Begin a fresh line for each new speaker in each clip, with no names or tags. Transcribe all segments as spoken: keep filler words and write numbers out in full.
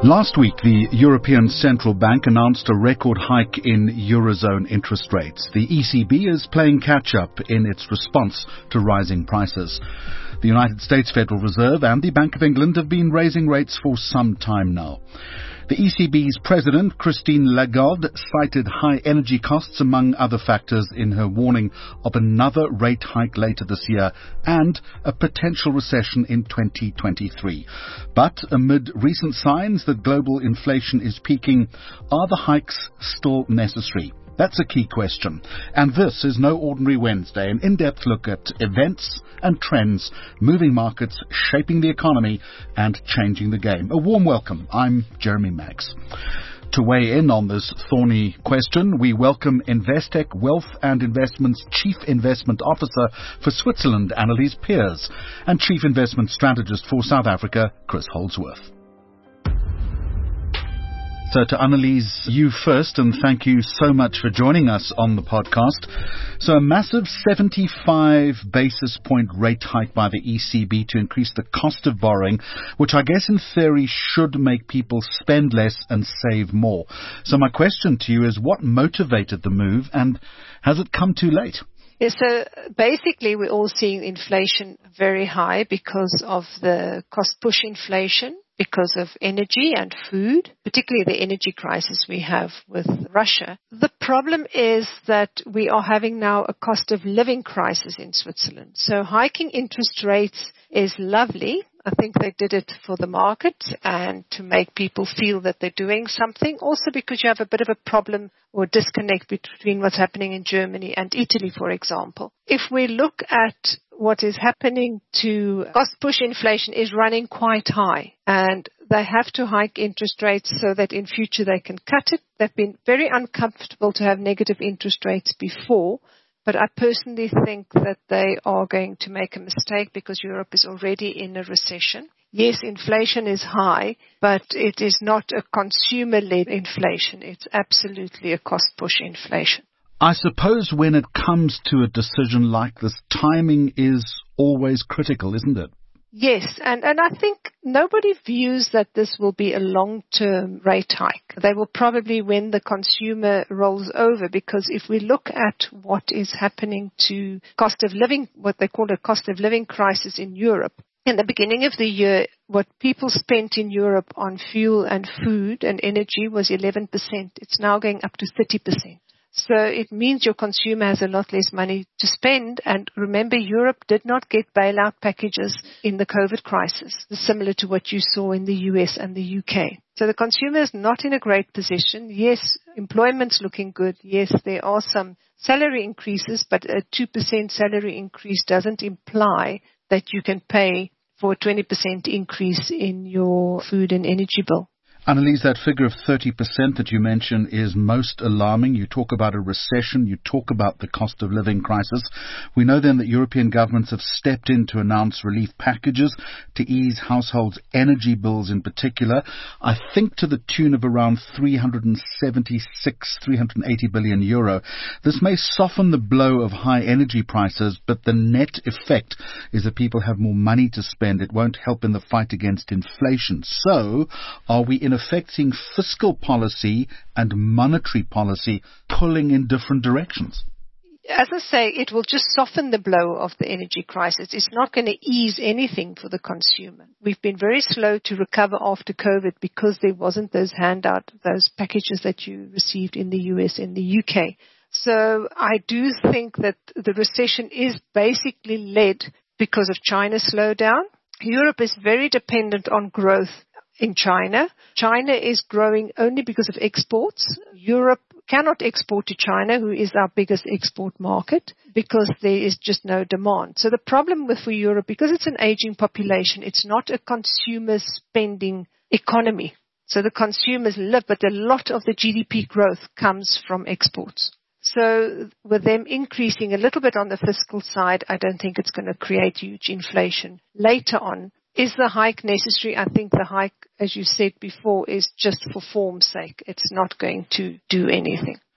Last week, the European Central Bank announced a record hike in Eurozone interest rates. The E C B is playing catch-up in its response to rising prices. The United States Federal Reserve and the Bank of England have been raising rates for some time now. The E C B's president, Christine Lagarde, cited high energy costs among other factors in her warning of another rate hike later this year and a potential recession in twenty twenty-three. But amid recent signs that global inflation is peaking, are the hikes still necessary? That's a key question. And this is No Ordinary Wednesday, an in-depth look at events and trends, moving markets, shaping the economy and changing the game. A warm welcome. I'm Jeremy Maggs. To weigh in on this thorny question, we welcome Investec Wealth and Investments Chief Investment Officer for Switzerland, Annelies Peers, and Chief Investment Strategist for South Africa, Chris Holdsworth. So to Annelies, you first, and thank you so much for joining us on the podcast. So a massive seventy-five basis point rate hike by the E C B to increase the cost of borrowing, which I guess in theory should make people spend less and save more. So my question to you is, what motivated the move, and has it come too late?
Yeah, so basically we're all seeing inflation very high because of the cost push inflation, because of energy and food, particularly the energy crisis we have with Russia. The problem is that we are having now a cost of living crisis in Switzerland. So hiking interest rates is lovely. I think they did it for the market and to make people feel that they're doing something. Also because you have a bit of a problem or disconnect between what's happening in Germany and Italy, for example. If we look at what is happening to cost push inflation is running quite high, and they have to hike interest rates so that in future they can cut it. They've been very uncomfortable to have negative interest rates before, but I personally think that they are going to make a mistake because Europe is already in a recession. Yes, inflation is high, but it is not a consumer-led inflation. It's absolutely a cost-push inflation.
I suppose when it comes to a decision like this, timing is always critical, isn't it?
Yes, and, and I think nobody views that this will be a long-term rate hike. They will probably when the consumer rolls over, because if we look at what is happening to cost of living, what they call a cost of living crisis in Europe, in the beginning of the year, what people spent in Europe on fuel and food and energy was eleven percent. It's now going up to thirty percent. So it means your consumer has a lot less money to spend. And remember, Europe did not get bailout packages in the COVID crisis, similar to what you saw in the U S and the U K. So the consumer is not in a great position. Yes, employment's looking good. Yes, there are some salary increases, but a two percent salary increase doesn't imply that you can pay for a twenty percent increase in your food and energy bill.
Annelies, that figure of thirty percent that you mentioned is most alarming. You talk about a recession. You talk about the cost of living crisis. We know then that European governments have stepped in to announce relief packages to ease households' energy bills in particular. I think to the tune of around three hundred seventy-six, three hundred eighty billion euro. This may soften the blow of high energy prices, but the net effect is that people have more money to spend. It won't help in the fight against inflation. So, are we in affecting fiscal policy and monetary policy pulling in different directions?
As I say, it will just soften the blow of the energy crisis. It's not going to ease anything for the consumer. We've been very slow to recover after COVID because there wasn't those handout, those packages that you received in the U S and the U K. So I do think that the recession is basically led because of China's slowdown. Europe is very dependent on growth in China. China is growing only because of exports. Europe cannot export to China, who is our biggest export market, because there is just no demand. So the problem with for Europe, because it's an aging population, it's not a consumer spending economy. So the consumers live, but a lot of the G D P growth comes from exports. So with them increasing a little bit on the fiscal side, I don't think it's going to create huge inflation later on. Is the hike necessary? I think the hike, as you said before, is just for form's sake. It's not going to do anything.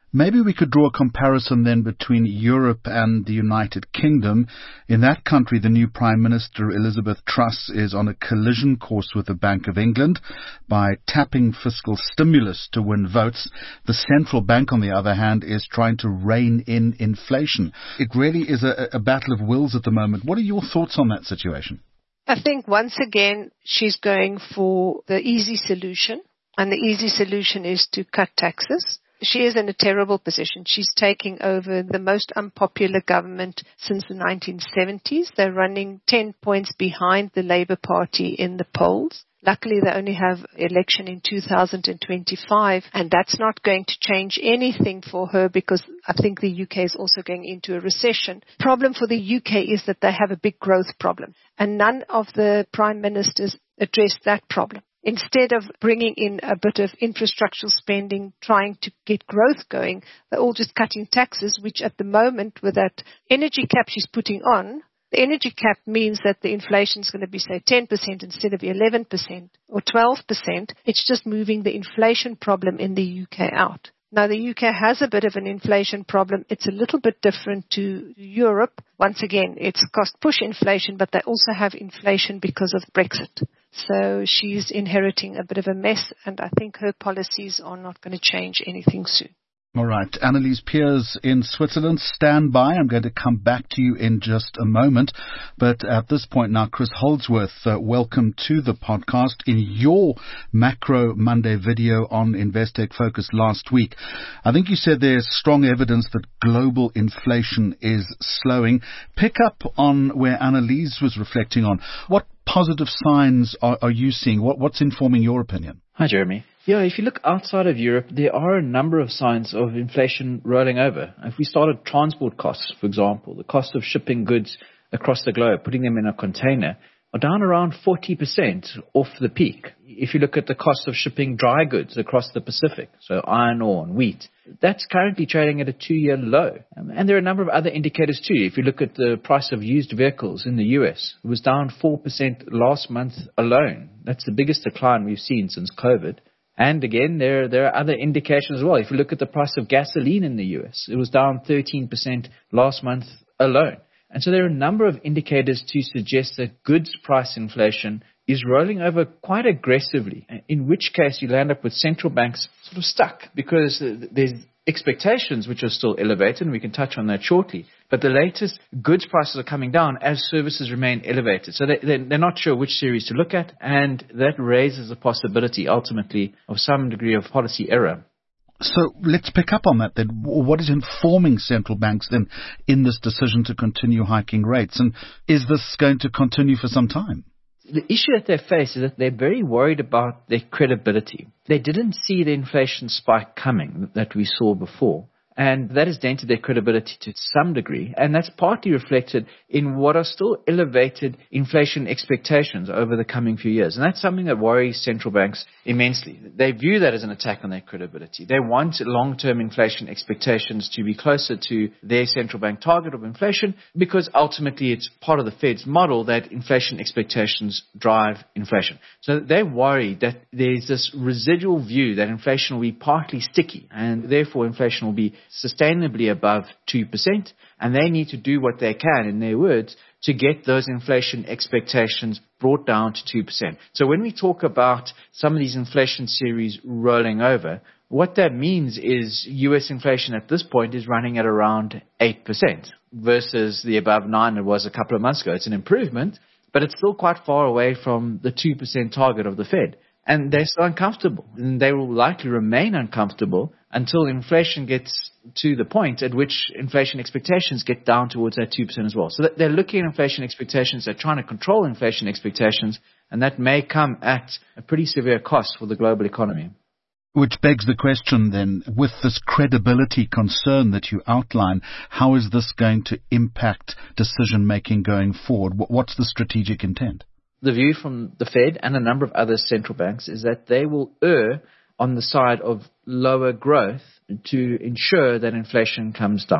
Maybe we could draw a comparison then between Europe and the United Kingdom. In that country, the new Prime Minister, Elizabeth Truss, is on a collision course with the Bank of England by tapping fiscal stimulus to win votes. The central bank, on the other hand, is trying to rein in inflation. It really is a, a battle of wills at the moment. What are your thoughts on that situation?
I think once again, she's going for the easy solution, and the easy solution is to cut taxes. She is in a terrible position. She's taking over the most unpopular government since the nineteen seventies. They're running ten points behind the Labour Party in the polls. Luckily, they only have election in two thousand twenty-five, and that's not going to change anything for her because I think the U K is also going into a recession. Problem for the U K is that they have a big growth problem, and none of the prime ministers address that problem. Instead of bringing in a bit of infrastructural spending, trying to get growth going, they're all just cutting taxes, which at the moment, with that energy cap she's putting on, the energy cap means that the inflation is going to be, say, ten percent instead of eleven percent or twelve percent. It's just moving the inflation problem in the U K out. Now, the U K has a bit of an inflation problem. It's a little bit different to Europe. Once again, it's cost-push inflation, but they also have inflation because of Brexit. So she's inheriting a bit of a mess, and I think her policies are not going to change anything soon.
All right. Annelies Peers in Switzerland, stand by. I'm going to come back to you in just a moment. But at this point now, Chris Holdsworth, uh, welcome to the podcast. In your Macro Monday video on Investec Focus last week, I think you said there's strong evidence that global inflation is slowing. Pick up on where Annelies was reflecting on. What positive signs are, are you seeing? What, what's informing your opinion?
Hi, Jeremy. Yeah, if you look outside of Europe, there are a number of signs of inflation rolling over. If we start at transport costs, for example, the cost of shipping goods across the globe, putting them in a container, are down around forty percent off the peak. If you look at the cost of shipping dry goods across the Pacific, so iron ore and wheat, that's currently trading at a two-year low. And there are a number of other indicators too. If you look at the price of used vehicles in the U S, it was down four percent last month alone. That's the biggest decline we've seen since COVID. And again, there, there are other indications as well. If you look at the price of gasoline in the U S, it was down thirteen percent last month alone. And so there are a number of indicators to suggest that goods price inflation is rolling over quite aggressively, in which case you'll end up with central banks sort of stuck because there's expectations which are still elevated, and we can touch on that shortly. But the latest goods prices are coming down as services remain elevated. So they, they're not sure which series to look at, and that raises a possibility ultimately of some degree of policy error.
So let's pick up on that then. What is informing central banks then in this decision to continue hiking rates? And is this going to continue for some time?
The issue that they face is that they're very worried about their credibility. They didn't see the inflation spike coming that we saw before. And that has dented their credibility to some degree. And that's partly reflected in what are still elevated inflation expectations over the coming few years. And that's something that worries central banks immensely. They view that as an attack on their credibility. They want long-term inflation expectations to be closer to their central bank target of inflation because ultimately it's part of the Fed's model that inflation expectations drive inflation. So they're worried that there's this residual view that inflation will be partly sticky and therefore inflation will be sustainably above two percent, and they need to do what they can, in their words, to get those inflation expectations brought down to two percent. So when we talk about some of these inflation series rolling over, what that means is U S inflation at this point is running at around eight percent versus the above nine it was a couple of months ago. It's an improvement, but it's still quite far away from the two percent target of the Fed. And they're still uncomfortable, and they will likely remain uncomfortable until inflation gets to the point at which inflation expectations get down towards that two percent as well. So they're looking at inflation expectations, they're trying to control inflation expectations, and that may come at a pretty severe cost for the global economy.
Which begs the question then, with this credibility concern that you outline, how is this going to impact decision-making going forward? What's the strategic intent?
The view from the Fed and a number of other central banks is that they will err on the side of lower growth to ensure that inflation comes down.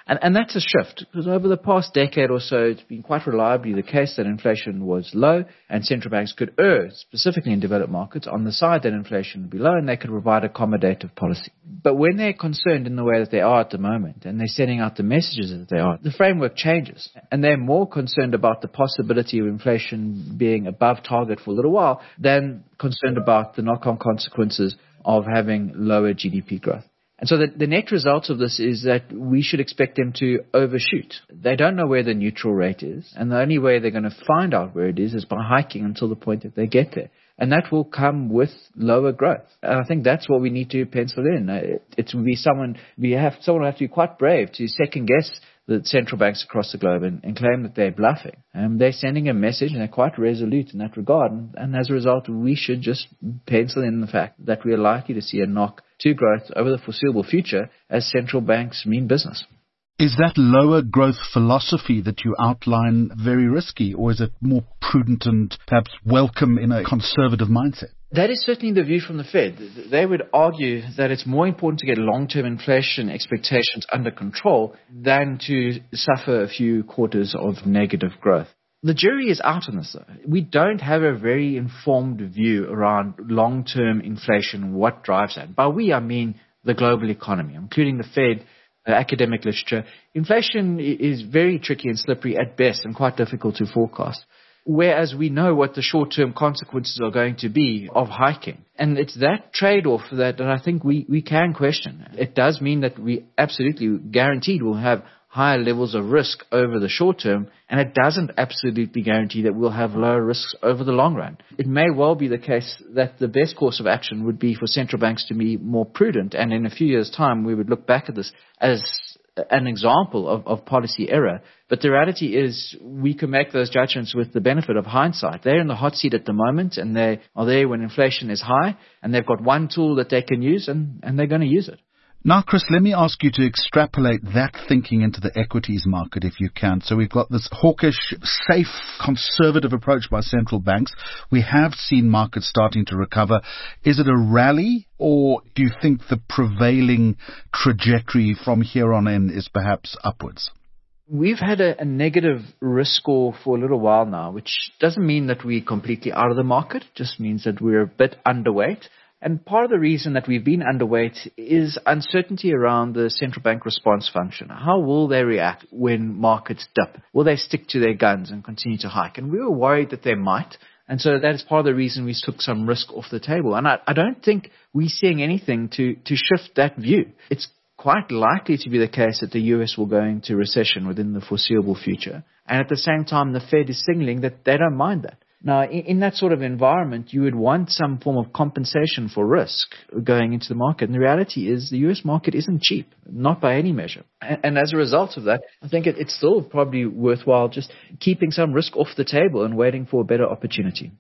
And, and that's a shift, because over the past decade or so, it's been quite reliably the case that inflation was low and central banks could err, specifically in developed markets, on the side that inflation would be low and they could provide accommodative policy. But when they're concerned in the way that they are at the moment and they're sending out the messages that they are, the framework changes. And they're more concerned about the possibility of inflation being above target for a little while than concerned about the knock-on consequences of having lower G D P growth. And so the, the net result of this is that we should expect them to overshoot. They don't know where the neutral rate is, and the only way they're going to find out where it is is by hiking until the point that they get there. And that will come with lower growth. And I think that's what we need to pencil in. It, it will be someone, we have, someone will have to be quite brave to second guess the central banks across the globe and, and claim that they're bluffing. Um, they're sending a message and they're quite resolute in that regard. And, and as a result, we should just pencil in the fact that we are likely to see a knock to growth over the foreseeable future as central banks mean business.
Is that lower growth philosophy that you outline very risky, or is it more prudent and perhaps welcome in a conservative mindset?
That is certainly the view from the Fed. They would argue that it's more important to get long-term inflation expectations under control than to suffer a few quarters of negative growth. The jury is out on this, though. We don't have a very informed view around long-term inflation, what drives that. By we, I mean the global economy, including the Fed, uh, academic literature. Inflation is very tricky and slippery at best and quite difficult to forecast. Whereas we know what the short-term consequences are going to be of hiking. And it's that trade-off that, that I think we, we can question. It does mean that we absolutely guaranteed will have higher levels of risk over the short term, and it doesn't absolutely guarantee that we'll have lower risks over the long run. It may well be the case that the best course of action would be for central banks to be more prudent, and in a few years' time we would look back at this as an example of, of policy error. But the reality is we can make those judgments with the benefit of hindsight. They're in the hot seat at the moment, and they are there when inflation is high, and they've got one tool that they can use, and, and they're going to use it.
Now, Chris, let me ask you to extrapolate that thinking into the equities market if you can. So we've got this hawkish, safe, conservative approach by central banks. We have seen markets starting to recover. Is it a rally, or do you think the prevailing trajectory from here on in is perhaps upwards?
We've had a, a negative risk score for a little while now, which doesn't mean that we're completely out of the market. It just means that we're a bit underweight. And part of the reason that we've been underweight is uncertainty around the central bank response function. How will they react when markets dip? Will they stick to their guns and continue to hike? And we were worried that they might. And so that is part of the reason we took some risk off the table. And I, I don't think we're seeing anything to, to shift that view. It's quite likely to be the case that the U S will go into recession within the foreseeable future. And at the same time, the Fed is signaling that they don't mind that. Now, in, in that sort of environment, you would want some form of compensation for risk going into the market. And the reality is the U S market isn't cheap, not by any measure. And, and as a result of that, I think it, it's still probably worthwhile just keeping some risk off the table and waiting for a better opportunity.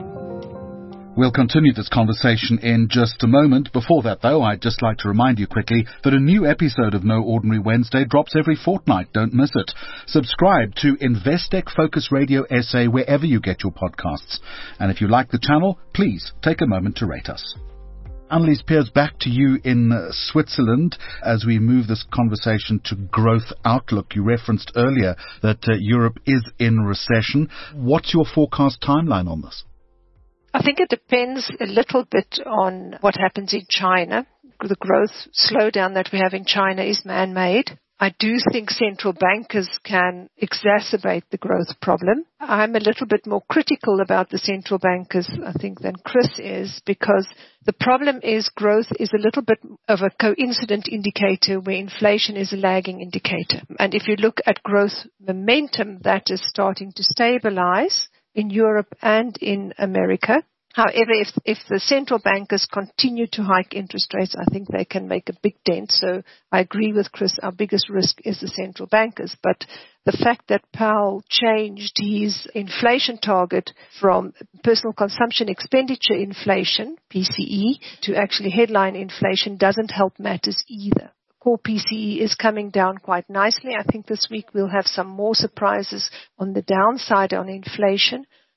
We'll continue this conversation in just a moment. Before that, though, I'd just like to remind you quickly that a new episode of No Ordinary Wednesday drops every fortnight. Don't miss it. Subscribe to Investec Focus Radio S A wherever you get your podcasts. And if you like the channel, please take a moment to rate us. Annelies Peers, back to you in uh, Switzerland as we move this conversation to growth outlook. You referenced earlier that uh, Europe is in recession. What's your forecast timeline on this?
I think it depends a little bit on what happens in China. The growth slowdown that we have in China is man-made. I do think central bankers can exacerbate the growth problem. I'm a little bit more critical about the central bankers, I think, than Chris is, because the problem is growth is a little bit of a coincident indicator where inflation is a lagging indicator. And if you look at growth momentum, that is starting to stabilize in Europe and in America. However, if, if the central bankers continue to hike interest rates, I think they can make a big dent. So I agree with Chris, our biggest risk is the central bankers. But the fact that Powell changed his inflation target from personal consumption expenditure inflation, P C E, to actually headline inflation doesn't help matters either. Core P C E is coming down quite nicely. I think this week we'll have some more surprises on the downside on inflation.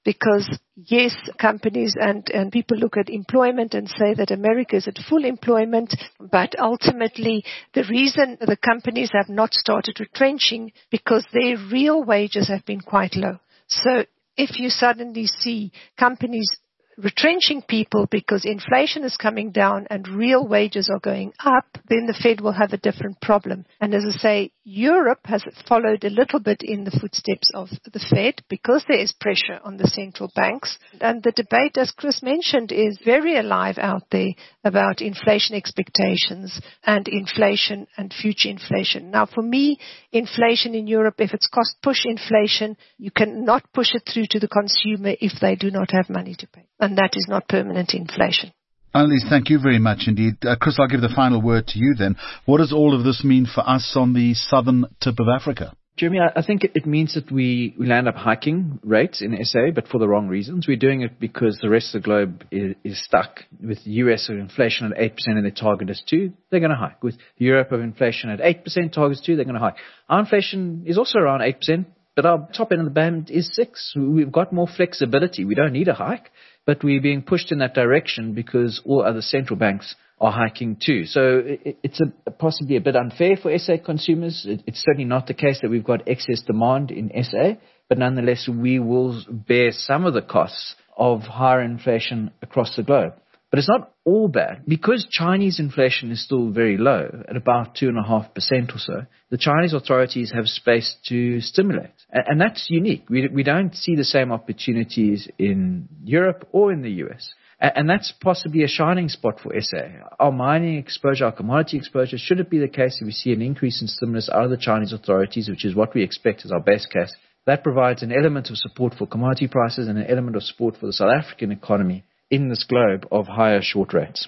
because yes, companies and, and people look at employment and say that America is at full employment, but ultimately the reason the companies have not started retrenching because their real wages have been quite low. So if you suddenly see companies retrenching people because inflation is coming down and real wages are going up, then the Fed will have a different problem. And as I say, Europe has followed a little bit in the footsteps of the Fed because there is pressure on the central banks. And the debate, as Chris mentioned, is very alive out there about inflation expectations and inflation and future inflation. Now, for me, inflation in Europe, if it's cost push inflation, you cannot push it through to the consumer if they do not have money to pay. And that is not permanent inflation.
Annelies, thank you very much indeed. Uh, Chris, I'll give the final word to you then. What does all of this mean for us on the southern tip of Africa?
Jeremy, I think it means that we will end up hiking rates in S A, but for the wrong reasons. We're doing it because the rest of the globe is, is stuck. With the U S of inflation at eight percent and their target is two, they're going to hike. With Europe of inflation at eight percent, target is two, they're going to hike. Our inflation is also around eight percent, but our top end of the band is six. We've got more flexibility. We don't need a hike, but we're being pushed in that direction because all other central banks are hiking too. So it's a, possibly a bit unfair for S A consumers. It's certainly not the case that we've got excess demand in S A, but nonetheless, we will bear some of the costs of higher inflation across the globe. But it's not all bad. Because Chinese inflation is still very low, at about two point five percent or so, the Chinese authorities have space to stimulate. And that's unique. We, we don't see the same opportunities in Europe or in the U S. And that's possibly a shining spot for S A. Our mining exposure, our commodity exposure, should it be the case if we see an increase in stimulus out of the Chinese authorities, which is what we expect as our best case, that provides an element of support for commodity prices and an element of support for the South African economy in this globe of higher short rates.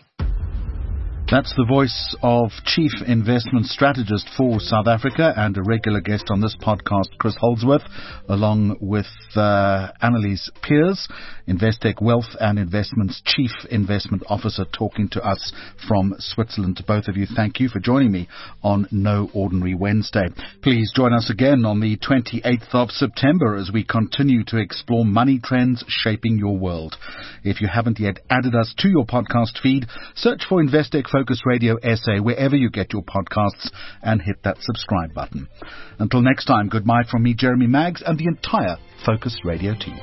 That's the voice of Chief Investment Strategist for South Africa and a regular guest on this podcast, Chris Holdsworth, along with uh, Annelies Peers, Investec Wealth and Investments Chief Investment Officer, talking to us from Switzerland. To both of you, thank you for joining me on No Ordinary Wednesday. Please join us again on the twenty-eighth of September as we continue to explore money trends shaping your world. If you haven't yet added us to your podcast feed, search for Investec Focus Radio S A wherever you get your podcasts and hit that subscribe button. Until next time, goodbye from me, Jeremy Maggs, and the entire Focus Radio team.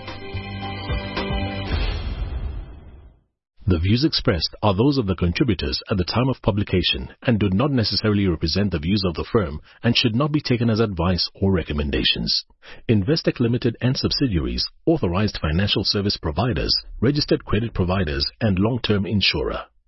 The views expressed are those of the contributors at the time of publication and do not necessarily represent the views of the firm and should not be taken as advice or recommendations. Investec Limited and subsidiaries, authorized financial service providers, registered credit providers, and long-term insurer.